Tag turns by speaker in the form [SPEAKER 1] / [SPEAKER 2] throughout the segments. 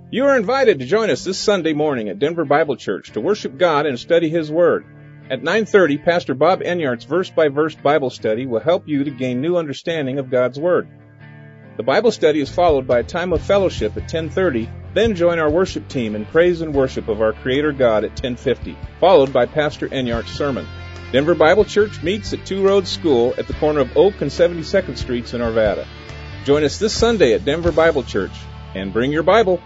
[SPEAKER 1] You are invited to join us this Sunday morning at Denver Bible Church to worship God and study His Word. At 9:30, Pastor Bob Enyart's verse-by-verse Bible study will help you to gain new understanding of God's Word. The Bible study is followed by a time of fellowship at 10:30, then join our worship team in praise and worship of our Creator God at 10:50, followed by Pastor Enyart's sermon. Denver Bible Church meets at Two Roads School at the corner of Oak and 72nd Streets in Arvada. Join us this Sunday at Denver Bible Church, and bring your Bible.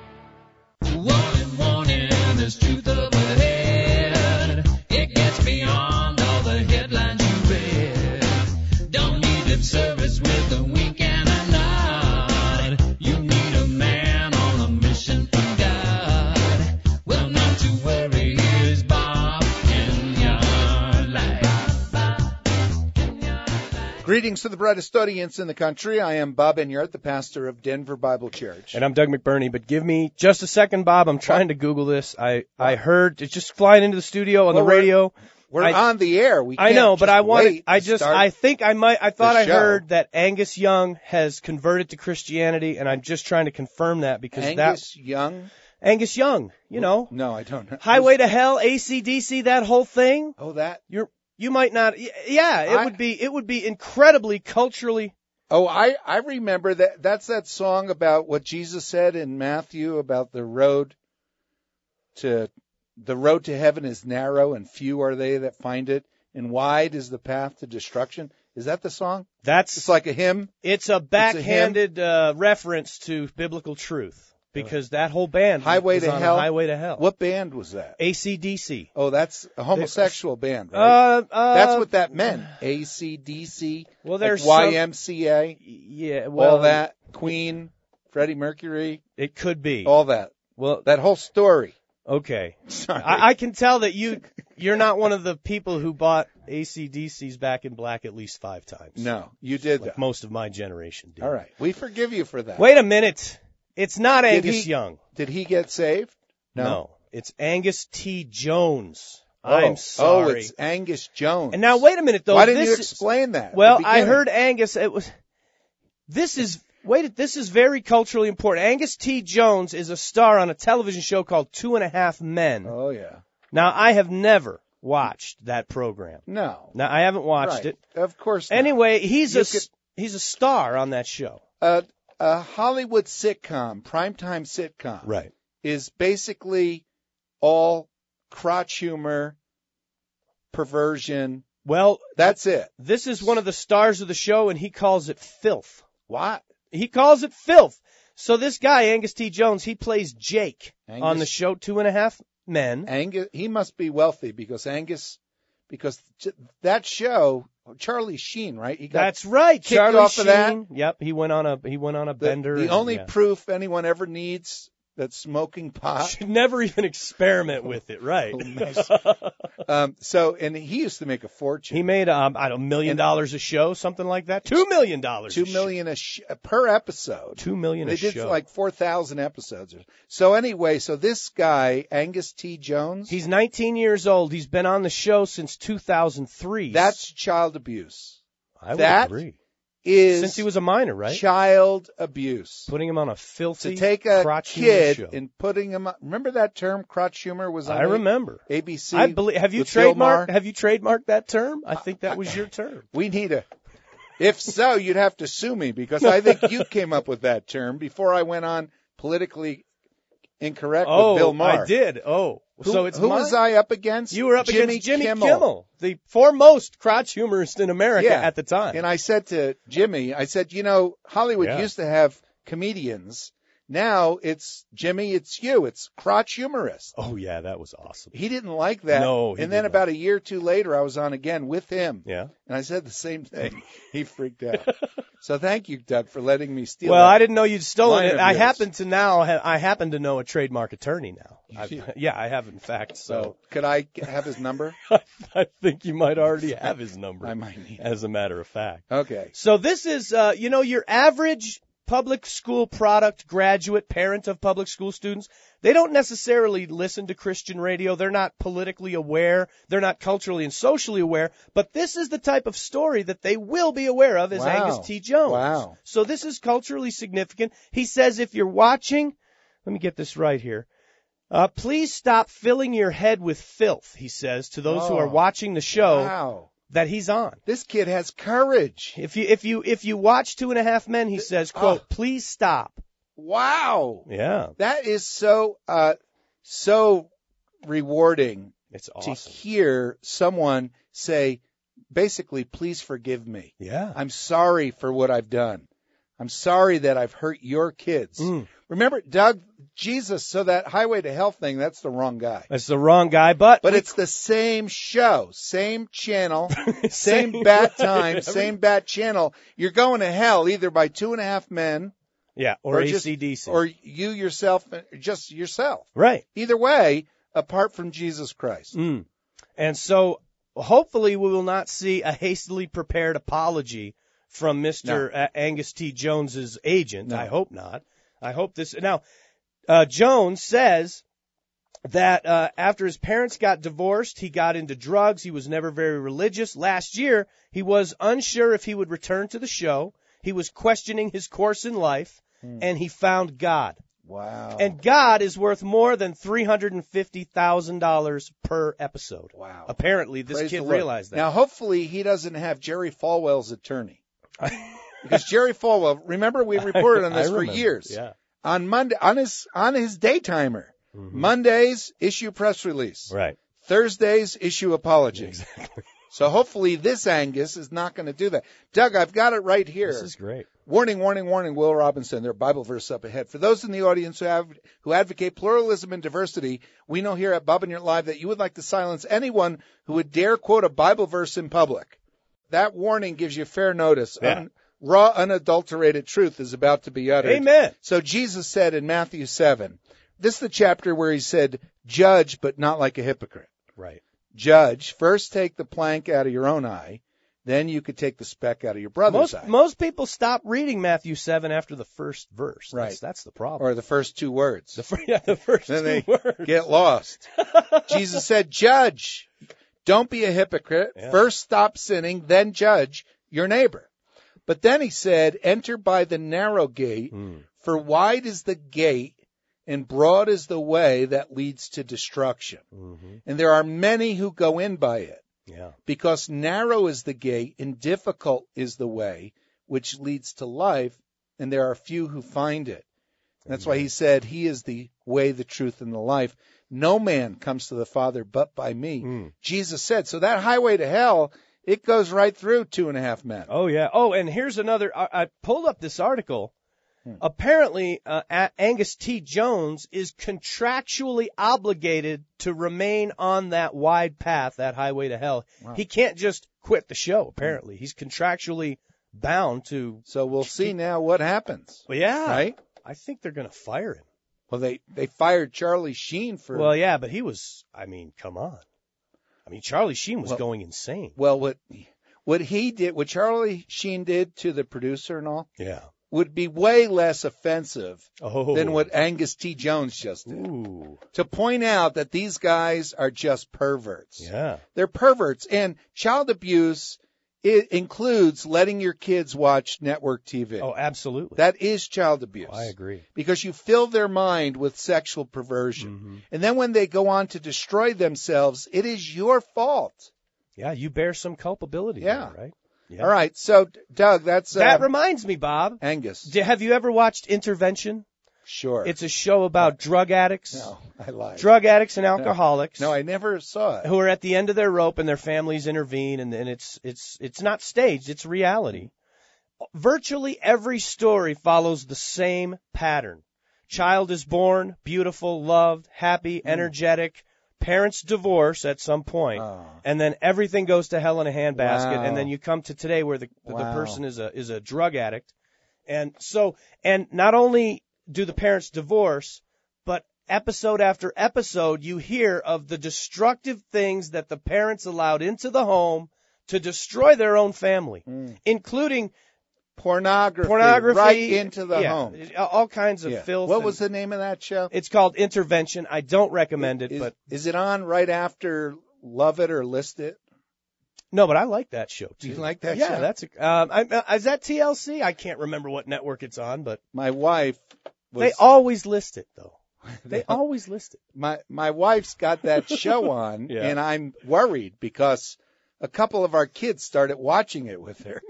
[SPEAKER 2] Warning, there's truth up ahead. It gets beyond all the headlines you read. Don't need lip service with a wink and a nod. You need a man on a mission from God. Well, not to worry, here's Bob Enyart Live.
[SPEAKER 3] Greetings to the brightest audience in the country. I am Bob Enyart, the pastor of Denver Bible Church.
[SPEAKER 4] And I'm Doug McBurney, but give me just a second, Bob. I'm trying to Google this. I heard it's just flying into the studio on the radio.
[SPEAKER 3] We're on the air. We can't
[SPEAKER 4] I know, but I wanted. I thought I heard that Angus Young has converted to Christianity, and I'm just trying to confirm that because
[SPEAKER 3] Angus Young,
[SPEAKER 4] you know.
[SPEAKER 3] No, I don't know.
[SPEAKER 4] Highway to Hell, AC/DC, that whole thing.
[SPEAKER 3] Oh, that.
[SPEAKER 4] You might not. Yeah, it would be incredibly culturally.
[SPEAKER 3] Oh, I remember that. That's that song about what Jesus said in Matthew about the road to heaven is narrow and few are they that find it, and wide is the path to destruction. Is that the song? It's like a hymn.
[SPEAKER 4] It's a backhanded reference to biblical truth. Because that whole band
[SPEAKER 3] Highway
[SPEAKER 4] was
[SPEAKER 3] to
[SPEAKER 4] on
[SPEAKER 3] Hell.
[SPEAKER 4] Highway to Hell.
[SPEAKER 3] What band was that?
[SPEAKER 4] AC/DC.
[SPEAKER 3] Oh, that's a homosexual band, right? That's what that meant. AC/DC.
[SPEAKER 4] Well, there's
[SPEAKER 3] like YMCA.
[SPEAKER 4] Yeah, well,
[SPEAKER 3] all that. Queen, Freddie Mercury.
[SPEAKER 4] It could be
[SPEAKER 3] all that.
[SPEAKER 4] Well,
[SPEAKER 3] that whole story.
[SPEAKER 4] Okay,
[SPEAKER 3] sorry.
[SPEAKER 4] I can tell that you're not one of the people who bought AC/DC's Back in Black at least 5 times.
[SPEAKER 3] No, you did.
[SPEAKER 4] Like most of my generation did.
[SPEAKER 3] All right, we forgive you for that.
[SPEAKER 4] Wait a minute. It's not Angus Young.
[SPEAKER 3] Did he get saved?
[SPEAKER 4] No. It's Angus T. Jones. I'm sorry.
[SPEAKER 3] Oh, it's Angus Jones.
[SPEAKER 4] And now, wait a minute, though.
[SPEAKER 3] Why didn't you explain that?
[SPEAKER 4] Well, I heard Angus. This is very culturally important. Angus T. Jones is a star on a television show called 2.5 Men.
[SPEAKER 3] Oh, yeah.
[SPEAKER 4] Now, I have never watched that program.
[SPEAKER 3] No.
[SPEAKER 4] Now, I haven't watched it.
[SPEAKER 3] Of course not.
[SPEAKER 4] Anyway, he's a star on that show.
[SPEAKER 3] A Hollywood sitcom, primetime sitcom,
[SPEAKER 4] right,
[SPEAKER 3] is basically all crotch humor, perversion.
[SPEAKER 4] Well,
[SPEAKER 3] that's it.
[SPEAKER 4] This is one of the stars of the show, and he calls it filth.
[SPEAKER 3] What?
[SPEAKER 4] He calls it filth. So this guy, Angus T. Jones, he plays Jake on the show 2.5 Men.
[SPEAKER 3] Angus, he must be wealthy because that show. Charlie Sheen, right?
[SPEAKER 4] That's right.
[SPEAKER 3] Charlie off
[SPEAKER 4] Sheen.
[SPEAKER 3] Of that.
[SPEAKER 4] Yep, he went on a bender.
[SPEAKER 3] The only proof anyone ever needs that smoking pot
[SPEAKER 4] should never even experiment with it, right?
[SPEAKER 3] And he used to make a fortune.
[SPEAKER 4] He made $1 million a show, something like that. $2 million.
[SPEAKER 3] $2 million per episode.
[SPEAKER 4] $2 million a show.
[SPEAKER 3] They did like 4,000 episodes. So anyway, this guy Angus T. Jones.
[SPEAKER 4] He's 19 years old. He's been on the show since 2003.
[SPEAKER 3] That's child abuse.
[SPEAKER 4] I would agree. Since he was a minor, right?
[SPEAKER 3] Child abuse.
[SPEAKER 4] Putting him on a filthy
[SPEAKER 3] to take a
[SPEAKER 4] crotch
[SPEAKER 3] kid
[SPEAKER 4] humor show.
[SPEAKER 3] And putting him. Remember that term, crotch humor, was on.
[SPEAKER 4] I remember.
[SPEAKER 3] ABC.
[SPEAKER 4] I believe. Have you trademarked that term? I think that was your term.
[SPEAKER 3] We need a. If so, you'd have to sue me because I think you came up with that term before I went on politically incorrect with Bill Maher.
[SPEAKER 4] I did. Who
[SPEAKER 3] was I up against?
[SPEAKER 4] You were up against Jimmy Kimmel, the foremost crotch humorist in America at the time.
[SPEAKER 3] And I said to Jimmy, Hollywood used to have comedians. Now it's Jimmy, it's you. It's crotch humorist.
[SPEAKER 4] Oh, yeah, that was awesome.
[SPEAKER 3] He didn't like that.
[SPEAKER 4] No,
[SPEAKER 3] and then about a year or two later, I was on again with him.
[SPEAKER 4] Yeah.
[SPEAKER 3] And I said the same thing. He freaked out. So thank you, Doug, for letting me steal.
[SPEAKER 4] Well, I didn't know you'd stolen it. I happen to know a trademark attorney now. I have, in fact. So
[SPEAKER 3] could I have his number?
[SPEAKER 4] I think you might already have his number.
[SPEAKER 3] I might need it.
[SPEAKER 4] As a matter of fact.
[SPEAKER 3] Okay.
[SPEAKER 4] So this is, your average public school product graduate, parent of public school students, they don't necessarily listen to Christian radio. They're not politically aware. They're not culturally and socially aware. But this is the type of story that they will be aware of as Angus T. Jones.
[SPEAKER 3] Wow.
[SPEAKER 4] So this is culturally significant. He says if you're watching Let me get this right here. Please stop filling your head with filth, he says to those who are watching the show
[SPEAKER 3] Wow.
[SPEAKER 4] that he's on.
[SPEAKER 3] This kid has courage.
[SPEAKER 4] If you watch 2.5 Men, he says, quote, please stop.
[SPEAKER 3] Wow.
[SPEAKER 4] Yeah.
[SPEAKER 3] That is so rewarding
[SPEAKER 4] It's
[SPEAKER 3] to
[SPEAKER 4] awesome.
[SPEAKER 3] hear someone say, basically, please forgive me.
[SPEAKER 4] Yeah.
[SPEAKER 3] I'm sorry for what I've done. I'm sorry that I've hurt your kids. Remember, Doug, Jesus, so that Highway to Hell thing, that's the wrong guy.
[SPEAKER 4] That's the wrong guy, but
[SPEAKER 3] It's the same show, same channel, same bat time, same bat channel. You're going to hell either by 2.5 Men
[SPEAKER 4] yeah, or
[SPEAKER 3] just-
[SPEAKER 4] AC/DC.
[SPEAKER 3] or you yourself, just yourself.
[SPEAKER 4] right.
[SPEAKER 3] Either way, apart from Jesus Christ.
[SPEAKER 4] And so hopefully we will not see a hastily prepared apology from Mr. Angus T. Jones's agent.
[SPEAKER 3] No.
[SPEAKER 4] I hope not. I hope this. Now, Jones says that after his parents got divorced, he got into drugs. He was never very religious. Last year, he was unsure if he would return to the show. He was questioning his course in life, and he found God.
[SPEAKER 3] Wow.
[SPEAKER 4] And God is worth more than $350,000 per episode.
[SPEAKER 3] Wow.
[SPEAKER 4] Apparently, this
[SPEAKER 3] Praise
[SPEAKER 4] kid
[SPEAKER 3] the Lord.
[SPEAKER 4] realized that.
[SPEAKER 3] Now, hopefully, he doesn't have Jerry Falwell's attorney. Because Jerry Falwell, remember we reported on this for
[SPEAKER 4] remember.
[SPEAKER 3] years.
[SPEAKER 4] Yeah.
[SPEAKER 3] On Monday, on his day timer. Mondays, issue press release.
[SPEAKER 4] Right.
[SPEAKER 3] Thursdays, issue apology.
[SPEAKER 4] Exactly.
[SPEAKER 3] So hopefully this Angus is not going to do that. Doug, I've got it right here.
[SPEAKER 4] This is great.
[SPEAKER 3] Warning, warning, warning, Will Robinson, their Bible verse up ahead. For those in the audience who advocate pluralism and diversity, we know here at Bob and Yurt Live that you would like to silence anyone who would dare quote a Bible verse in public. That warning gives you fair notice.
[SPEAKER 4] Yeah.
[SPEAKER 3] Raw, unadulterated truth is about to be uttered.
[SPEAKER 4] Amen.
[SPEAKER 3] So Jesus said in Matthew 7, this is the chapter where he said, judge, but not like a hypocrite.
[SPEAKER 4] Right.
[SPEAKER 3] Judge, first take the plank out of your own eye, then you could take the speck out of your brother's eye.
[SPEAKER 4] Most people stop reading Matthew 7 after the first verse.
[SPEAKER 3] Right.
[SPEAKER 4] That's the problem.
[SPEAKER 3] Or the first two words.
[SPEAKER 4] the first
[SPEAKER 3] Then
[SPEAKER 4] two
[SPEAKER 3] they
[SPEAKER 4] words.
[SPEAKER 3] get lost. Jesus said, judge. Don't be a hypocrite.
[SPEAKER 4] Yeah.
[SPEAKER 3] First stop sinning, then judge your neighbor. But then he said, enter by the narrow gate, for wide is the gate and broad is the way that leads to destruction. And there are many who go in by it.
[SPEAKER 4] Yeah.
[SPEAKER 3] Because narrow is the gate and difficult is the way which leads to life, and there are few who find it. That's why he said, he is the way, the truth, and the life. No man comes to the Father but by me. Jesus said, so that highway to hell, it goes right through 2.5 Men.
[SPEAKER 4] Oh, yeah. Oh, and here's another. I pulled up this article. Apparently, Angus T. Jones is contractually obligated to remain on that wide path, that highway to hell.
[SPEAKER 3] Wow.
[SPEAKER 4] He can't just quit the show, apparently. He's contractually bound to.
[SPEAKER 3] So we'll see now what happens.
[SPEAKER 4] Well, yeah.
[SPEAKER 3] Right?
[SPEAKER 4] I think they're going to fire him.
[SPEAKER 3] Well, they fired Charlie Sheen for...
[SPEAKER 4] Well, yeah, but he was, I mean, come on. I mean, Charlie Sheen was going insane.
[SPEAKER 3] Well, what he did, what Charlie Sheen did to the producer and all,
[SPEAKER 4] Yeah.
[SPEAKER 3] would be way less offensive
[SPEAKER 4] Oh.
[SPEAKER 3] than what Angus T. Jones just did.
[SPEAKER 4] Ooh.
[SPEAKER 3] To point out that these guys are just perverts.
[SPEAKER 4] Yeah.
[SPEAKER 3] They're perverts. And child abuse, it includes letting your kids watch network TV.
[SPEAKER 4] Oh, absolutely.
[SPEAKER 3] That is child abuse.
[SPEAKER 4] I agree.
[SPEAKER 3] Because you fill their mind with sexual perversion. And then when they go on to destroy themselves, it is your fault.
[SPEAKER 4] Yeah, you bear some culpability
[SPEAKER 3] Yeah.
[SPEAKER 4] there, right? Yeah.
[SPEAKER 3] All right. So, Doug, that's
[SPEAKER 4] That reminds me, Bob.
[SPEAKER 3] Angus.
[SPEAKER 4] Have you ever watched Intervention?
[SPEAKER 3] Sure.
[SPEAKER 4] It's a show about drug addicts.
[SPEAKER 3] No, I lied.
[SPEAKER 4] Drug addicts and alcoholics.
[SPEAKER 3] No, I never saw it.
[SPEAKER 4] Who are at the end of their rope and their families intervene, and it's not staged, it's reality. Virtually every story follows the same pattern. Child is born, beautiful, loved, happy, energetic. Parents divorce at some point, and then everything goes to hell in a handbasket,
[SPEAKER 3] Wow.
[SPEAKER 4] and then you come to today where the
[SPEAKER 3] Wow.
[SPEAKER 4] person is a drug addict. And not only do the parents divorce, but episode after episode, you hear of the destructive things that the parents allowed into the home to destroy their own family, including
[SPEAKER 3] Pornography right into the home.
[SPEAKER 4] all kinds of
[SPEAKER 3] Yeah.
[SPEAKER 4] filth.
[SPEAKER 3] What
[SPEAKER 4] and-
[SPEAKER 3] was the name of that show?
[SPEAKER 4] It's called Intervention. I don't recommend it, but
[SPEAKER 3] Is it on right after Love It or List It?
[SPEAKER 4] no, but I like that show too.
[SPEAKER 3] Do you like that
[SPEAKER 4] Yeah,
[SPEAKER 3] show?
[SPEAKER 4] that's is that TLC? I can't remember what network it's on, but
[SPEAKER 3] My wife
[SPEAKER 4] They always list it, though. They always list it.
[SPEAKER 3] My wife's got that show on,
[SPEAKER 4] Yeah.
[SPEAKER 3] and I'm worried because a couple of our kids started watching it with her.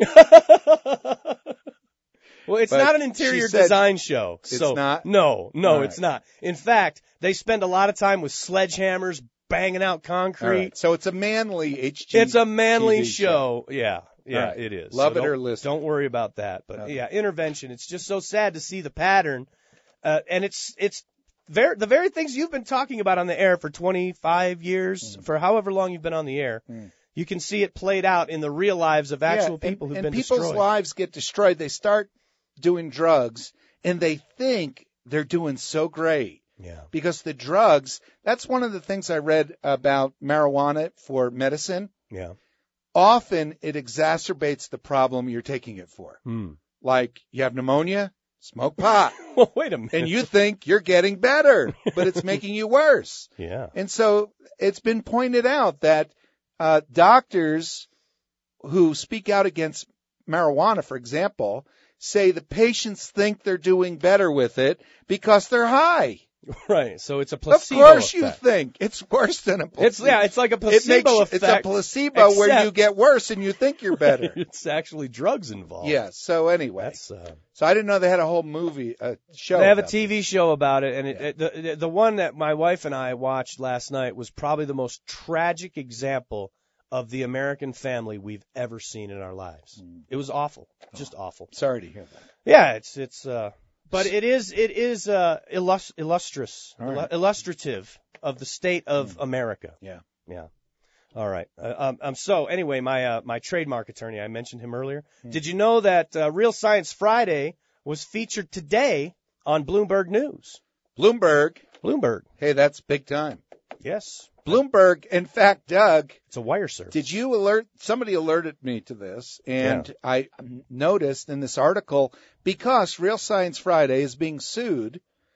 [SPEAKER 4] Well, it's
[SPEAKER 3] But
[SPEAKER 4] not an
[SPEAKER 3] she
[SPEAKER 4] interior
[SPEAKER 3] said
[SPEAKER 4] design show.
[SPEAKER 3] it's
[SPEAKER 4] So
[SPEAKER 3] not?
[SPEAKER 4] No,
[SPEAKER 3] All
[SPEAKER 4] it's
[SPEAKER 3] right.
[SPEAKER 4] not. In fact, they spend a lot of time with sledgehammers banging out
[SPEAKER 3] All
[SPEAKER 4] concrete.
[SPEAKER 3] right. So it's a manly HG.
[SPEAKER 4] It's a manly
[SPEAKER 3] TV
[SPEAKER 4] show. Yeah,
[SPEAKER 3] All right.
[SPEAKER 4] it is.
[SPEAKER 3] Love
[SPEAKER 4] So
[SPEAKER 3] it or
[SPEAKER 4] don't-
[SPEAKER 3] list it.
[SPEAKER 4] Don't worry about that. But
[SPEAKER 3] Okay.
[SPEAKER 4] yeah, intervention. It's just so sad to see the pattern, and it's the very things you've been talking about on the air for 25 years, for however long you've been on the air. You can see it played out in the real lives of actual people who've
[SPEAKER 3] and
[SPEAKER 4] been
[SPEAKER 3] people's
[SPEAKER 4] destroyed.
[SPEAKER 3] lives get destroyed. They start doing drugs, and they think they're doing so great.
[SPEAKER 4] Yeah.
[SPEAKER 3] Because the drugs, that's one of the things I read about marijuana for medicine.
[SPEAKER 4] Yeah.
[SPEAKER 3] Often it exacerbates the problem you're taking it for. Like you have pneumonia, smoke pot.
[SPEAKER 4] Well, wait a minute.
[SPEAKER 3] And you think you're getting better, but it's making you worse.
[SPEAKER 4] Yeah.
[SPEAKER 3] And so it's been pointed out that doctors who speak out against marijuana, for example, say the patients think they're doing better with it because they're high.
[SPEAKER 4] Right. So it's a
[SPEAKER 3] Of
[SPEAKER 4] placebo
[SPEAKER 3] course you
[SPEAKER 4] effect.
[SPEAKER 3] think. It's worse than a placebo.
[SPEAKER 4] It's like a placebo effect.
[SPEAKER 3] It's a placebo where
[SPEAKER 4] except-
[SPEAKER 3] you get worse and you think you're better.
[SPEAKER 4] It's actually drugs involved.
[SPEAKER 3] Yeah. So anyway,
[SPEAKER 4] That's
[SPEAKER 3] so I didn't know they had a whole movie, show.
[SPEAKER 4] They have a
[SPEAKER 3] about
[SPEAKER 4] TV show about it, and the one that my wife and I watched last night was probably the most tragic example of the American family we've ever seen in our lives. It was awful, just awful.
[SPEAKER 3] this. Sorry to hear that.
[SPEAKER 4] Yeah, but it is illustrious,
[SPEAKER 3] All right.
[SPEAKER 4] illustrative of the state of America.
[SPEAKER 3] Yeah.
[SPEAKER 4] Yeah. All right. So anyway, my trademark attorney, I mentioned him earlier. Did you know that Real Science Friday was featured today on Bloomberg News?
[SPEAKER 3] Bloomberg.
[SPEAKER 4] Bloomberg.
[SPEAKER 3] Hey, that's big time.
[SPEAKER 4] Yes.
[SPEAKER 3] Bloomberg. In fact, Doug,
[SPEAKER 4] It's a wire service.
[SPEAKER 3] did you somebody alerted me to this, and I noticed in this article, because Real Science Friday is being sued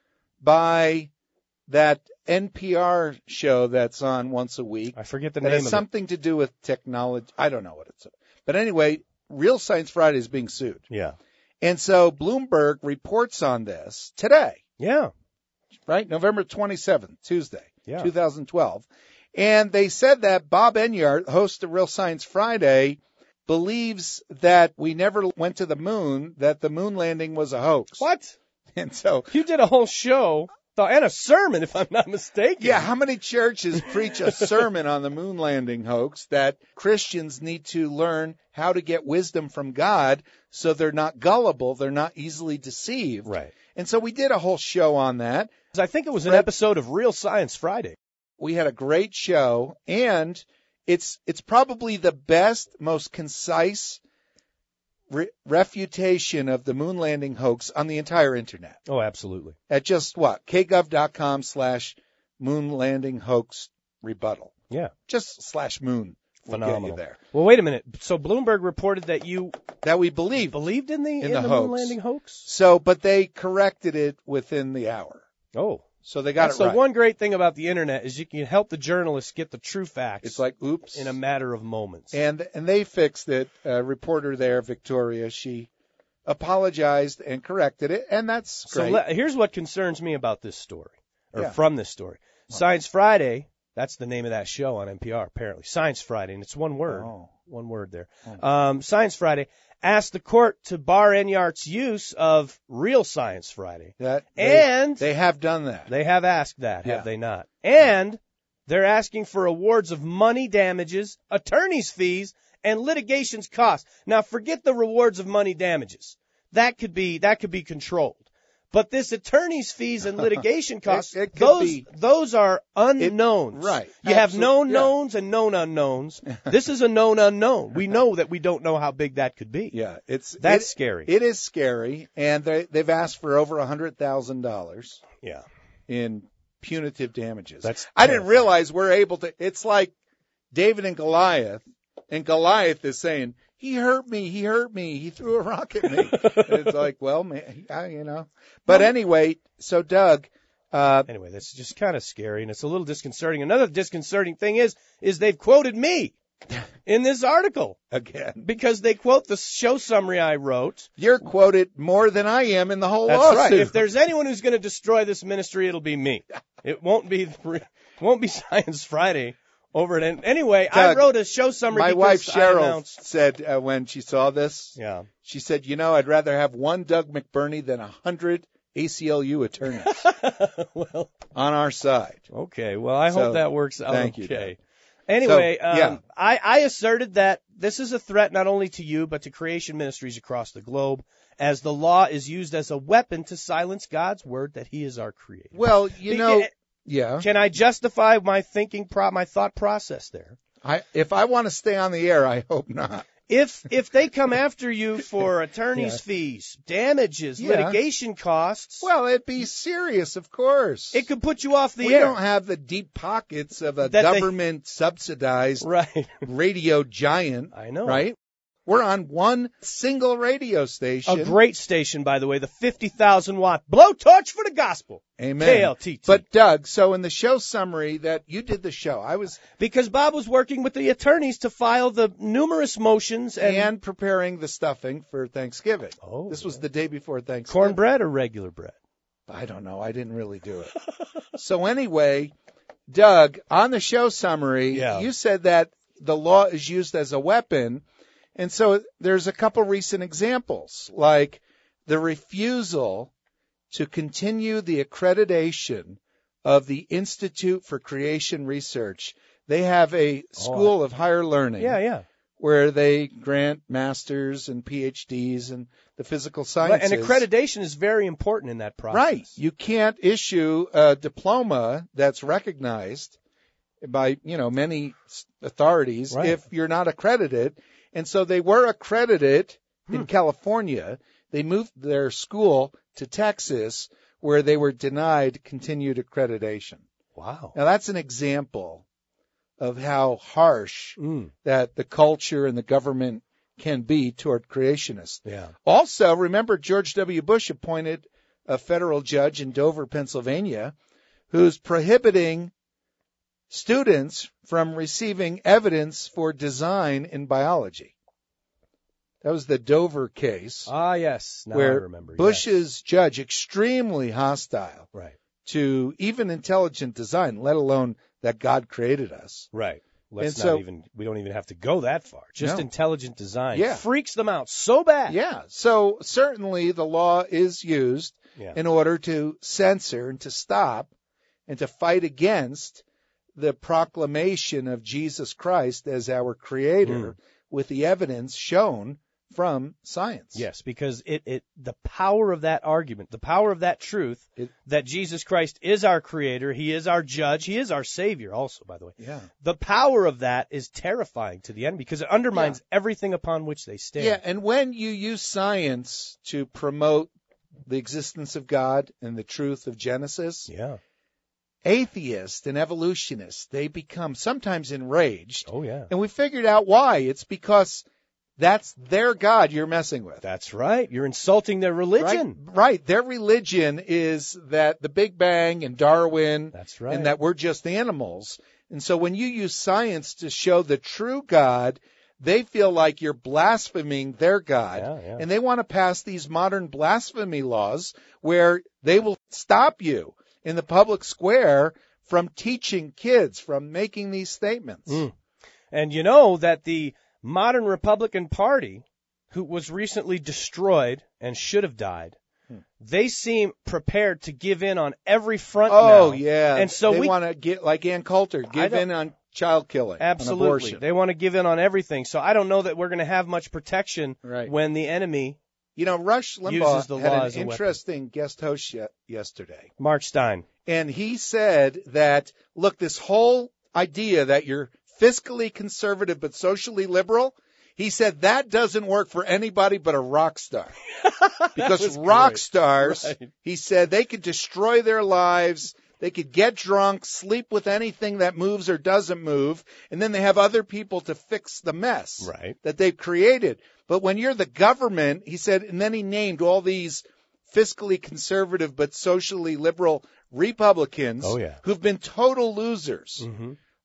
[SPEAKER 3] by that NPR show that's on once a week.
[SPEAKER 4] I forget the
[SPEAKER 3] that
[SPEAKER 4] name
[SPEAKER 3] has
[SPEAKER 4] of
[SPEAKER 3] something to do with technology. I don't know what it's. But anyway, Real Science Friday is being sued.
[SPEAKER 4] it. Yeah.
[SPEAKER 3] And so Bloomberg reports on this today,
[SPEAKER 4] Yeah.
[SPEAKER 3] right? November 27th, Tuesday,
[SPEAKER 4] Yeah.
[SPEAKER 3] 2012. And they said that Bob Enyart, host of Real Science Friday, believes that we never went to the moon, that the moon landing was a hoax.
[SPEAKER 4] What?
[SPEAKER 3] And so,
[SPEAKER 4] You did a whole show and a sermon, if I'm not mistaken.
[SPEAKER 3] yeah, how many churches preach a sermon on the moon landing hoax that Christians need to learn how to get wisdom from God so they're not gullible, they're not easily deceived.
[SPEAKER 4] Right.
[SPEAKER 3] And so we did a whole show on that.
[SPEAKER 4] I think it was an
[SPEAKER 3] Fred-
[SPEAKER 4] episode of Real Science Friday.
[SPEAKER 3] We had a great show, and it's probably the best, most concise refutation of the moon landing hoax on the entire internet.
[SPEAKER 4] Oh, absolutely.
[SPEAKER 3] At just what? kgov.com/moon landing hoax rebuttal.
[SPEAKER 4] Yeah.
[SPEAKER 3] Just /moon. Will get you
[SPEAKER 4] Phenomenal.
[SPEAKER 3] there.
[SPEAKER 4] Well, wait a minute. So Bloomberg reported that you
[SPEAKER 3] That we believe.
[SPEAKER 4] believed in the
[SPEAKER 3] the
[SPEAKER 4] moon
[SPEAKER 3] hoax.
[SPEAKER 4] landing hoax?
[SPEAKER 3] So, but they corrected it within the hour.
[SPEAKER 4] Oh.
[SPEAKER 3] So they got
[SPEAKER 4] That's
[SPEAKER 3] it right.
[SPEAKER 4] the one great thing about the internet is you can help the journalists get the true facts
[SPEAKER 3] It's like, oops.
[SPEAKER 4] in a matter of moments.
[SPEAKER 3] And they fixed it. A reporter there, Victoria, she apologized and corrected it, and that's
[SPEAKER 4] So
[SPEAKER 3] great.
[SPEAKER 4] here's what concerns me about this story, or
[SPEAKER 3] Yeah.
[SPEAKER 4] from this story. Science Friday, that's the name of that show on NPR, apparently. Science Friday, and it's one word.
[SPEAKER 3] Oh.
[SPEAKER 4] One word there. Science Friday asked the court to bar Enyart's use of Real Science Friday.
[SPEAKER 3] They have done that.
[SPEAKER 4] They have asked that,
[SPEAKER 3] Yeah.
[SPEAKER 4] have they not? And they're asking for awards of money damages, attorney's fees, and litigation's costs. Now, forget the rewards of money damages. That could be controlled. But this attorney's fees and litigation costs,
[SPEAKER 3] It could
[SPEAKER 4] those are unknowns.
[SPEAKER 3] right.
[SPEAKER 4] You have known
[SPEAKER 3] Absolute-
[SPEAKER 4] knowns and known unknowns. This is a known unknown. We know that we don't know how big that could be.
[SPEAKER 3] Yeah,
[SPEAKER 4] That's scary.
[SPEAKER 3] It is scary, and they've asked for over $100,000
[SPEAKER 4] Yeah.
[SPEAKER 3] in punitive damages.
[SPEAKER 4] That's
[SPEAKER 3] I didn't
[SPEAKER 4] terrifying.
[SPEAKER 3] realize we're able to. It's like David and Goliath is saying, he hurt me, he threw a rock at me. It's like, well, man, But anyway, so Doug,
[SPEAKER 4] Anyway, that's just kind of scary, and it's a little disconcerting. Another disconcerting thing is they've quoted me. in this article
[SPEAKER 3] Again.
[SPEAKER 4] because they quote the show summary I wrote.
[SPEAKER 3] You're quoted more than I am in the whole
[SPEAKER 4] That's
[SPEAKER 3] lawsuit.
[SPEAKER 4] right. If there's anyone who's going to destroy this ministry, it'll be me. It won't be Science Friday over it. Anyway, I
[SPEAKER 3] Doug,
[SPEAKER 4] wrote a show summary.
[SPEAKER 3] My
[SPEAKER 4] because
[SPEAKER 3] wife
[SPEAKER 4] I
[SPEAKER 3] Cheryl
[SPEAKER 4] announced,
[SPEAKER 3] said when she saw this,
[SPEAKER 4] yeah.
[SPEAKER 3] she said, I'd rather have one Doug McBurney than 100 ACLU attorneys
[SPEAKER 4] Well,
[SPEAKER 3] on our side.
[SPEAKER 4] okay. Well, I
[SPEAKER 3] So,
[SPEAKER 4] hope that works out
[SPEAKER 3] thank you,
[SPEAKER 4] okay. Anyway,
[SPEAKER 3] So, yeah.
[SPEAKER 4] I asserted that this is a threat not only to you, but to creation ministries across the globe, as the law is used as a weapon to silence God's word that he is our creator.
[SPEAKER 3] Well,
[SPEAKER 4] Beca-
[SPEAKER 3] yeah.
[SPEAKER 4] Can I justify my my thought process there?
[SPEAKER 3] If I want to stay on the air, I hope not.
[SPEAKER 4] If they come after you for attorney's fees, damages,
[SPEAKER 3] Yeah.
[SPEAKER 4] litigation costs,
[SPEAKER 3] Well, it'd be serious, of course.
[SPEAKER 4] it could put you off the
[SPEAKER 3] we
[SPEAKER 4] air.
[SPEAKER 3] don't have the deep pockets of a
[SPEAKER 4] That they-
[SPEAKER 3] government-subsidized
[SPEAKER 4] Right.
[SPEAKER 3] radio giant.
[SPEAKER 4] I know.
[SPEAKER 3] Right? We're on one single radio station.
[SPEAKER 4] A great station, by the way, the 50,000-watt blowtorch for the gospel.
[SPEAKER 3] Amen.
[SPEAKER 4] KLTT.
[SPEAKER 3] But Doug, so in the show summary that you did the show, I was
[SPEAKER 4] Because Bob was working with the attorneys to file the numerous motions
[SPEAKER 3] and preparing the stuffing for Thanksgiving.
[SPEAKER 4] Oh,
[SPEAKER 3] This was the day before Thanksgiving.
[SPEAKER 4] cornbread or regular bread?
[SPEAKER 3] I don't know. I didn't really do it. So anyway, Doug, on the show summary,
[SPEAKER 4] Yeah.
[SPEAKER 3] you said that the law is used as a weapon. And so there's a couple recent examples, like the refusal to continue the accreditation of the Institute for Creation Research. They have a school of higher learning
[SPEAKER 4] Yeah.
[SPEAKER 3] where they grant masters and PhDs in the physical
[SPEAKER 4] Right,
[SPEAKER 3] sciences.
[SPEAKER 4] and accreditation is very important in that process.
[SPEAKER 3] Right. You can't issue a diploma that's recognized by, many authorities
[SPEAKER 4] Right.
[SPEAKER 3] if you're not accredited. And so they were accredited in California. They moved their school to Texas where they were denied continued accreditation.
[SPEAKER 4] Wow.
[SPEAKER 3] Now that's an example of how harsh
[SPEAKER 4] Mm.
[SPEAKER 3] that the culture and the government can be toward creationists.
[SPEAKER 4] Yeah.
[SPEAKER 3] Also, remember George W. Bush appointed a federal judge in Dover, Pennsylvania, who's prohibiting students from receiving evidence for design in biology. That was the Dover case,
[SPEAKER 4] Ah, yes. Now I
[SPEAKER 3] where
[SPEAKER 4] remember.
[SPEAKER 3] Bush's judge, extremely hostile
[SPEAKER 4] Yes. Right.
[SPEAKER 3] to even intelligent design, let alone that God created us.
[SPEAKER 4] Right. Let's
[SPEAKER 3] And so-
[SPEAKER 4] we don't even have to go that far. Just
[SPEAKER 3] No.
[SPEAKER 4] intelligent design.
[SPEAKER 3] Yeah.
[SPEAKER 4] Freaks them out so bad.
[SPEAKER 3] Yeah, so certainly the law is used
[SPEAKER 4] Yeah.
[SPEAKER 3] in order to censor and to stop and to fight against the proclamation of Jesus Christ as our creator with the evidence shown from science.
[SPEAKER 4] Yes, because the power of that argument, the power of that truth, that Jesus Christ is our creator, he is our judge, he is our savior also, by the way.
[SPEAKER 3] Yeah.
[SPEAKER 4] The power of that is terrifying to the enemy because it undermines everything upon which they stand.
[SPEAKER 3] Yeah, and when you use science to promote the existence of God and the truth of Genesis,
[SPEAKER 4] Yeah.
[SPEAKER 3] atheists and evolutionists, they become sometimes enraged.
[SPEAKER 4] Oh, yeah.
[SPEAKER 3] And we figured out why. It's because that's their God you're messing with.
[SPEAKER 4] That's right. You're insulting their religion.
[SPEAKER 3] Right. Their religion is that the Big Bang and Darwin
[SPEAKER 4] That's right.
[SPEAKER 3] and that we're just animals. And so when you use science to show the true God, they feel like you're blaspheming their God.
[SPEAKER 4] Yeah.
[SPEAKER 3] And they want to pass these modern blasphemy laws where they will stop you in the public square from teaching kids, from making these statements.
[SPEAKER 4] And you know that the modern Republican Party, who was recently destroyed and should have died, they seem prepared to give in on every front now.
[SPEAKER 3] Oh, yeah.
[SPEAKER 4] And so
[SPEAKER 3] they
[SPEAKER 4] we
[SPEAKER 3] want to get, like Ann Coulter, give in on child killing, on
[SPEAKER 4] absolutely
[SPEAKER 3] abortion.
[SPEAKER 4] they want to give in on everything. So I don't know that we're going to have much protection
[SPEAKER 3] Right.
[SPEAKER 4] when the enemy,
[SPEAKER 3] Rush
[SPEAKER 4] uses
[SPEAKER 3] Limbaugh
[SPEAKER 4] the
[SPEAKER 3] had
[SPEAKER 4] law
[SPEAKER 3] an
[SPEAKER 4] as a weapon.
[SPEAKER 3] interesting guest host yesterday.
[SPEAKER 4] Mark Stein.
[SPEAKER 3] And he said that, look, this whole idea that you're fiscally conservative but socially liberal, he said that doesn't work for anybody but a rock star. Because
[SPEAKER 4] was
[SPEAKER 3] rock
[SPEAKER 4] great.
[SPEAKER 3] stars,
[SPEAKER 4] Right.
[SPEAKER 3] he said, they could destroy their lives. They could get drunk, sleep with anything that moves or doesn't move, and then they have other people to fix the mess
[SPEAKER 4] Right.
[SPEAKER 3] that they've created. But when you're the government, he said, and then he named all these fiscally conservative but socially liberal Republicans
[SPEAKER 4] Oh, yeah.
[SPEAKER 3] who've been total losers.
[SPEAKER 4] Mm-hmm.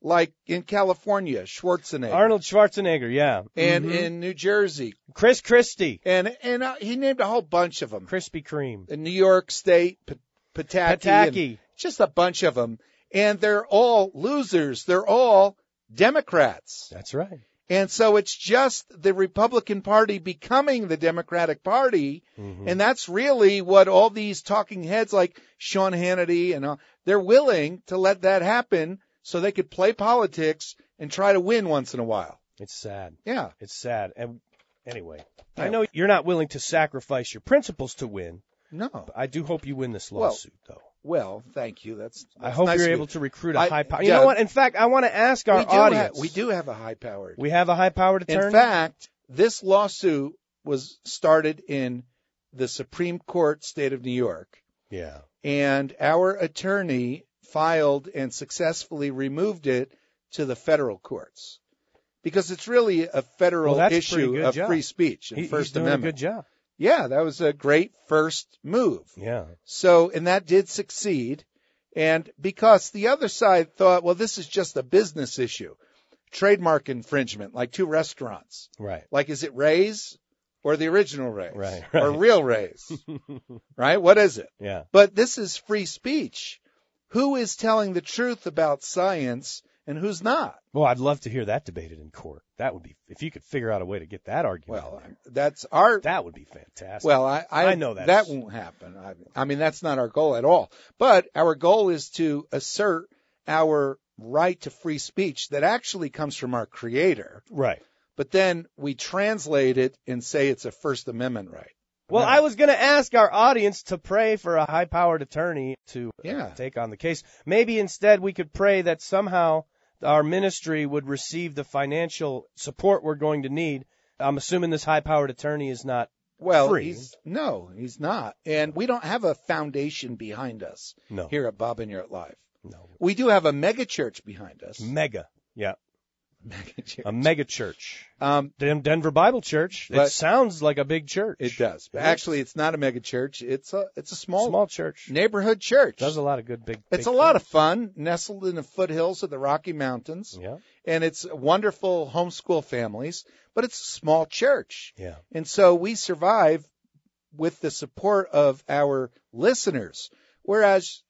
[SPEAKER 3] like in California, Schwarzenegger,
[SPEAKER 4] Arnold Schwarzenegger, yeah.
[SPEAKER 3] and in New Jersey,
[SPEAKER 4] Chris Christie,
[SPEAKER 3] and he named a whole bunch of them.
[SPEAKER 4] Krispy Kreme,
[SPEAKER 3] In New York State, Pataki, and just a bunch of them, and they're all losers. They're all Democrats.
[SPEAKER 4] That's right.
[SPEAKER 3] And so it's just the Republican Party becoming the Democratic Party, and that's really what all these talking heads like Sean Hannity and all, they're willing to let that happen so they could play politics and try to win once in a while.
[SPEAKER 4] It's sad.
[SPEAKER 3] Yeah.
[SPEAKER 4] It's sad. And anyway,
[SPEAKER 3] Yeah.
[SPEAKER 4] I know you're not willing to sacrifice your principles to win.
[SPEAKER 3] No.
[SPEAKER 4] But I do hope you win this lawsuit, though.
[SPEAKER 3] Well, thank you. That's
[SPEAKER 4] I hope
[SPEAKER 3] nice
[SPEAKER 4] you're
[SPEAKER 3] of
[SPEAKER 4] able
[SPEAKER 3] you.
[SPEAKER 4] to recruit a
[SPEAKER 3] I-
[SPEAKER 4] high power.
[SPEAKER 3] yeah.
[SPEAKER 4] You know what? In fact, I want to ask our audience.
[SPEAKER 3] We do have a high-powered.
[SPEAKER 4] We have a high-powered attorney?
[SPEAKER 3] In fact, this lawsuit was started in the Supreme Court, state of New York,
[SPEAKER 4] Yeah.
[SPEAKER 3] and our attorney filed and successfully removed it to the federal courts because it's really a federal
[SPEAKER 4] Well, that's a pretty
[SPEAKER 3] issue
[SPEAKER 4] good
[SPEAKER 3] of
[SPEAKER 4] job.
[SPEAKER 3] free speech and
[SPEAKER 4] He's
[SPEAKER 3] First
[SPEAKER 4] doing
[SPEAKER 3] Amendment.
[SPEAKER 4] a good job.
[SPEAKER 3] Yeah, that was a great first move.
[SPEAKER 4] Yeah.
[SPEAKER 3] So, and that did succeed. And because the other side thought, well, this is just a business issue, trademark infringement, like two restaurants.
[SPEAKER 4] Right.
[SPEAKER 3] Like, is it Ray's or the original Ray's?
[SPEAKER 4] Right,
[SPEAKER 3] Or
[SPEAKER 4] right.
[SPEAKER 3] real Ray's? Right? What is it?
[SPEAKER 4] Yeah.
[SPEAKER 3] But this is free speech. Who is telling the truth about science and who's not?
[SPEAKER 4] Well, I'd love to hear that debated in court. That would be, if you could figure out a way to get that argument.
[SPEAKER 3] Well,
[SPEAKER 4] in
[SPEAKER 3] that's our.
[SPEAKER 4] there, that would be fantastic.
[SPEAKER 3] Well,
[SPEAKER 4] I know
[SPEAKER 3] that
[SPEAKER 4] that's-
[SPEAKER 3] won't happen. I mean, that's not our goal at all. But our goal is to assert our right to free speech that actually comes from our Creator.
[SPEAKER 4] right.
[SPEAKER 3] But then we translate it and say it's a First Amendment right.
[SPEAKER 4] Well,
[SPEAKER 3] No.
[SPEAKER 4] I was going to ask our audience to pray for a high-powered attorney to take on the case. Maybe instead we could pray that somehow our ministry would receive the financial support we're going to need. I'm assuming this high-powered attorney is not free.
[SPEAKER 3] He's not. And we don't have a foundation behind us
[SPEAKER 4] No.
[SPEAKER 3] here at Bob and Yurt Live.
[SPEAKER 4] No.
[SPEAKER 3] We do have a mega church behind us.
[SPEAKER 4] Mega. Yeah.
[SPEAKER 3] Mega church.
[SPEAKER 4] A mega church.
[SPEAKER 3] Um,
[SPEAKER 4] Denver Bible Church. It
[SPEAKER 3] But-
[SPEAKER 4] sounds like a big church.
[SPEAKER 3] It does. But
[SPEAKER 4] It is.
[SPEAKER 3] actually, it's not a mega church. It's a
[SPEAKER 4] Small church.
[SPEAKER 3] neighborhood church.
[SPEAKER 4] Does a lot of good big
[SPEAKER 3] It's a lot of fun, nestled in the foothills of the Rocky Mountains.
[SPEAKER 4] Yeah.
[SPEAKER 3] And it's wonderful homeschool families, but it's a small church.
[SPEAKER 4] Yeah.
[SPEAKER 3] And so we survive with the support of our listeners. Whereas,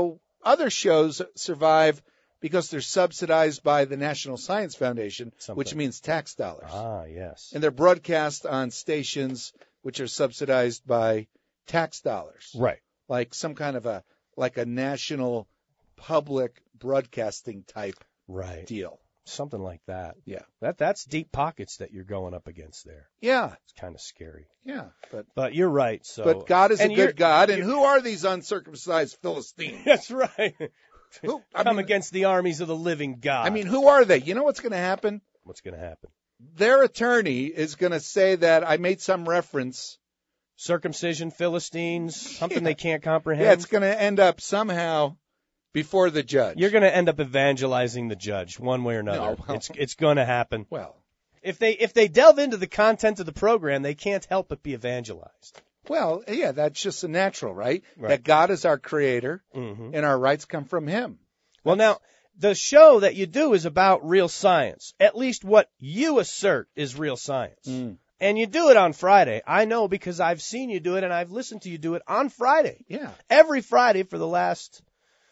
[SPEAKER 3] other shows survive because they're subsidized by the National Science Foundation, which means tax dollars.
[SPEAKER 4] Ah, yes.
[SPEAKER 3] And they're broadcast on stations which are subsidized by tax dollars.
[SPEAKER 4] Right.
[SPEAKER 3] Like some kind of a national public broadcasting type
[SPEAKER 4] Right.
[SPEAKER 3] deal.
[SPEAKER 4] Something like that.
[SPEAKER 3] Yeah.
[SPEAKER 4] That's deep pockets that you're going up against there.
[SPEAKER 3] Yeah.
[SPEAKER 4] It's kind of scary.
[SPEAKER 3] Yeah.
[SPEAKER 4] But you're right. So
[SPEAKER 3] But God is a
[SPEAKER 4] and
[SPEAKER 3] good God. And who are these uncircumcised Philistines?
[SPEAKER 4] That's right.
[SPEAKER 3] Who,
[SPEAKER 4] Come against the armies of the living God.
[SPEAKER 3] I mean, who are they? You know what's going to happen?
[SPEAKER 4] What's going to happen?
[SPEAKER 3] Their attorney is going to say that I made some reference.
[SPEAKER 4] Circumcision, Philistines, something they can't comprehend.
[SPEAKER 3] Yeah, it's going to end up somehow before the judge.
[SPEAKER 4] You're going to end up evangelizing the judge one way or another.
[SPEAKER 3] No, well-
[SPEAKER 4] It's going to happen.
[SPEAKER 3] Well,
[SPEAKER 4] If they delve into the content of the program, they can't help but be evangelized.
[SPEAKER 3] Well, yeah, that's just a natural, right?
[SPEAKER 4] Right.
[SPEAKER 3] That God is our creator
[SPEAKER 4] Mm-hmm.
[SPEAKER 3] and our rights come from him.
[SPEAKER 4] Well, now, the show that you do is about real science, at least what you assert is real science. And you do it on Friday. I know because I've seen you do it and I've listened to you do it on Friday.
[SPEAKER 3] Yeah.
[SPEAKER 4] Every Friday for the last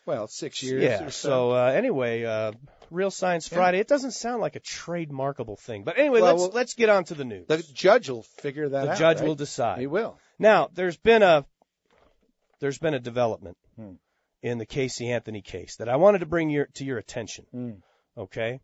[SPEAKER 3] 6 years
[SPEAKER 4] Yeah.
[SPEAKER 3] or
[SPEAKER 4] So anyway, Real Science Friday. It doesn't sound like a trademarkable thing, but anyway,
[SPEAKER 3] Well,
[SPEAKER 4] let's get on to the news.
[SPEAKER 3] The judge will figure that out.
[SPEAKER 4] The judge
[SPEAKER 3] right?
[SPEAKER 4] will decide.
[SPEAKER 3] He will.
[SPEAKER 4] Now, there's been a development in the Casey Anthony case that I wanted to bring to your attention. Okay.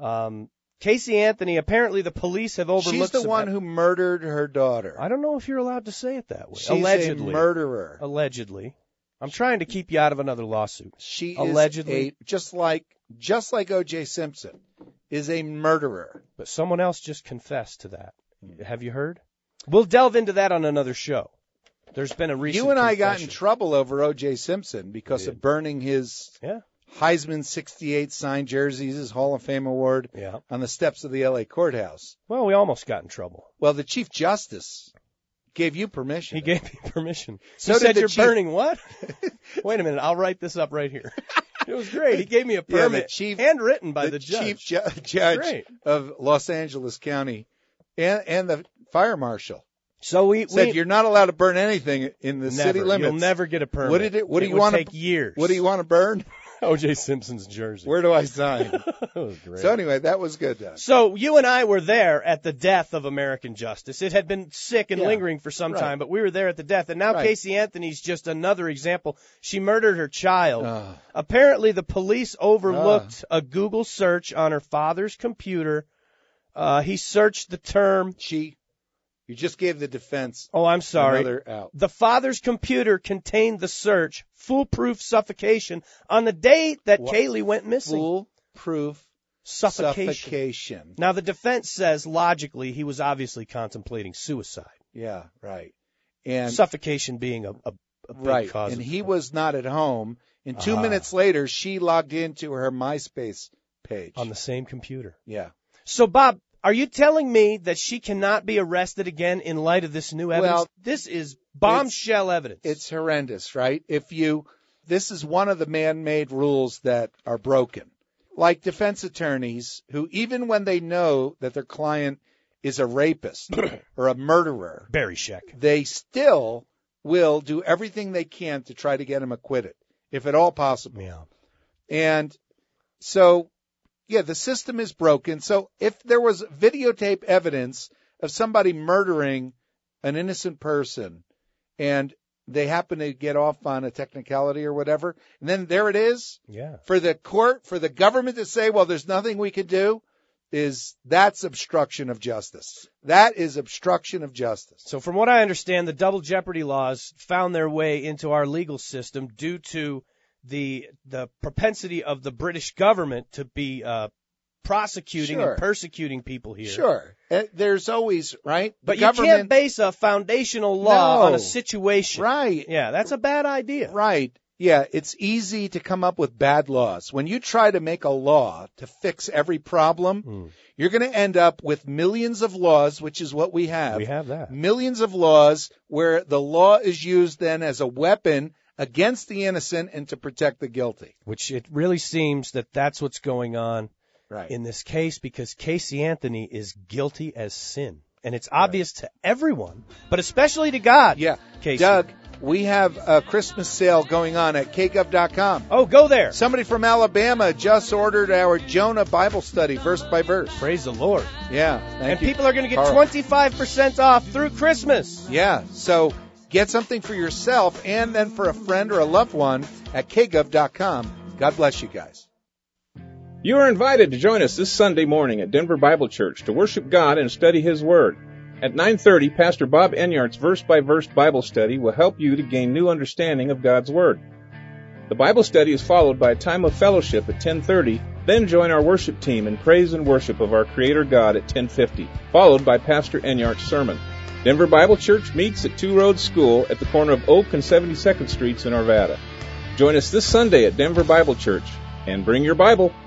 [SPEAKER 4] Casey Anthony, apparently the police have overlooked.
[SPEAKER 3] She's the one who murdered her daughter.
[SPEAKER 4] I don't know if you're allowed to say it that way.
[SPEAKER 3] She's
[SPEAKER 4] Allegedly.
[SPEAKER 3] a murderer.
[SPEAKER 4] Allegedly. I'm trying to keep you out of another lawsuit.
[SPEAKER 3] She
[SPEAKER 4] Allegedly.
[SPEAKER 3] is just like O.J. Simpson is a murderer.
[SPEAKER 4] But someone else just confessed to that. Have you heard? We'll delve into that on another show. There's been a recent
[SPEAKER 3] You and I got in
[SPEAKER 4] confession.
[SPEAKER 3] trouble over O.J. Simpson because of burning his Heisman 68 signed jerseys, his Hall of Fame award on the steps of the L.A. courthouse.
[SPEAKER 4] Well, we almost got in trouble.
[SPEAKER 3] Well, the Chief Justice gave you permission.
[SPEAKER 4] He gave me permission.
[SPEAKER 3] So
[SPEAKER 4] he
[SPEAKER 3] did
[SPEAKER 4] said
[SPEAKER 3] the
[SPEAKER 4] you're
[SPEAKER 3] chief-
[SPEAKER 4] burning what? Wait a minute. I'll write this up right here. It was great. He gave me a
[SPEAKER 3] Yeah, the
[SPEAKER 4] permit,
[SPEAKER 3] chief-
[SPEAKER 4] handwritten by the
[SPEAKER 3] chief
[SPEAKER 4] judge.
[SPEAKER 3] judge
[SPEAKER 4] Great.
[SPEAKER 3] of Los Angeles County and the fire marshal
[SPEAKER 4] So we
[SPEAKER 3] said you're not allowed to burn anything in the
[SPEAKER 4] never,
[SPEAKER 3] city limits.
[SPEAKER 4] You'll never get a permit.
[SPEAKER 3] What do
[SPEAKER 4] It
[SPEAKER 3] you
[SPEAKER 4] would
[SPEAKER 3] want
[SPEAKER 4] take years.
[SPEAKER 3] What do you want to burn?
[SPEAKER 4] O.J. Simpson's jersey.
[SPEAKER 3] Where do I sign?
[SPEAKER 4] That was great.
[SPEAKER 3] So anyway, that was good. Doug.
[SPEAKER 4] So you and I were there at the death of American Justice. It had been sick and
[SPEAKER 3] Yeah.
[SPEAKER 4] lingering for some
[SPEAKER 3] Right.
[SPEAKER 4] time, but we were there at the death. And now
[SPEAKER 3] Right.
[SPEAKER 4] Casey Anthony's just another example. She murdered her child.
[SPEAKER 3] Oh.
[SPEAKER 4] Apparently the police overlooked a Google search on her father's computer. He searched the term.
[SPEAKER 3] You just gave the defense
[SPEAKER 4] Oh, I'm sorry.
[SPEAKER 3] another out.
[SPEAKER 4] The father's computer contained the search, foolproof suffocation, on the day that
[SPEAKER 3] What?
[SPEAKER 4] Kaylee went missing.
[SPEAKER 3] Foolproof
[SPEAKER 4] Suffocation. Now, the defense says, logically, he was obviously contemplating suicide.
[SPEAKER 3] Yeah, right. And
[SPEAKER 4] Suffocation being a big
[SPEAKER 3] right.
[SPEAKER 4] cause.
[SPEAKER 3] And
[SPEAKER 4] of
[SPEAKER 3] he
[SPEAKER 4] death.
[SPEAKER 3] was not at home. And 2
[SPEAKER 4] Ah.
[SPEAKER 3] minutes later, she logged into her MySpace page.
[SPEAKER 4] on the same computer.
[SPEAKER 3] Yeah.
[SPEAKER 4] So, Bob, are you telling me that she cannot be arrested again in light of this new evidence?
[SPEAKER 3] Well,
[SPEAKER 4] this is bombshell evidence.
[SPEAKER 3] It's horrendous, right? This is one of the man-made rules that are broken. Like defense attorneys who, even when they know that their client is a rapist or a murderer,
[SPEAKER 4] Barry Sheck.
[SPEAKER 3] they still will do everything they can to try to get him acquitted, if at all possible.
[SPEAKER 4] Yeah.
[SPEAKER 3] And so, yeah, the system is broken. So if there was videotape evidence of somebody murdering an innocent person and they happen to get off on a technicality or whatever, and then there it is
[SPEAKER 4] Yeah.
[SPEAKER 3] for the court, for the government to say, well, there's nothing we can do, that's obstruction of justice. That is obstruction of justice.
[SPEAKER 4] So from what I understand, the double jeopardy laws found their way into our legal system due to the propensity of the British government to be prosecuting
[SPEAKER 3] Sure.
[SPEAKER 4] and persecuting people here.
[SPEAKER 3] Sure. There's always, right? The
[SPEAKER 4] But you
[SPEAKER 3] government,
[SPEAKER 4] can't base a foundational law
[SPEAKER 3] No.
[SPEAKER 4] on a situation.
[SPEAKER 3] Right.
[SPEAKER 4] Yeah, that's a bad idea.
[SPEAKER 3] Right. Yeah, it's easy to come up with bad laws. When you try to make a law to fix every problem, you're going to end up with millions of laws, which is what we have.
[SPEAKER 4] We have that.
[SPEAKER 3] Millions of laws where the law is used then as a weapon against the innocent and to protect the guilty.
[SPEAKER 4] Which it really seems that that's what's going on
[SPEAKER 3] Right.
[SPEAKER 4] in this case, because Casey Anthony is guilty as sin. And it's obvious to everyone, but especially to God.
[SPEAKER 3] Yeah.
[SPEAKER 4] Casey.
[SPEAKER 3] Doug, we have a Christmas sale going on at kgov.com.
[SPEAKER 4] Oh, go there.
[SPEAKER 3] Somebody from Alabama just ordered our Jonah Bible study, verse by verse.
[SPEAKER 4] Praise the Lord.
[SPEAKER 3] Yeah.
[SPEAKER 4] And people are going to get
[SPEAKER 3] Carl.
[SPEAKER 4] 25% off through Christmas.
[SPEAKER 3] Yeah. So get something for yourself and then for a friend or a loved one at kgov.com. God bless you guys.
[SPEAKER 1] You are invited to join us this Sunday morning at Denver Bible Church to worship God and study His Word. At 9:30, Pastor Bob Enyart's verse-by-verse Bible study will help you to gain new understanding of God's Word. The Bible study is followed by a time of fellowship at 10:30, then join our worship team in praise and worship of our Creator God at 10:50, followed by Pastor Enyart's sermon. Denver Bible Church meets at Two Roads School at the corner of Oak and 72nd Streets in Arvada. Join us this Sunday at Denver Bible Church, and bring your Bible.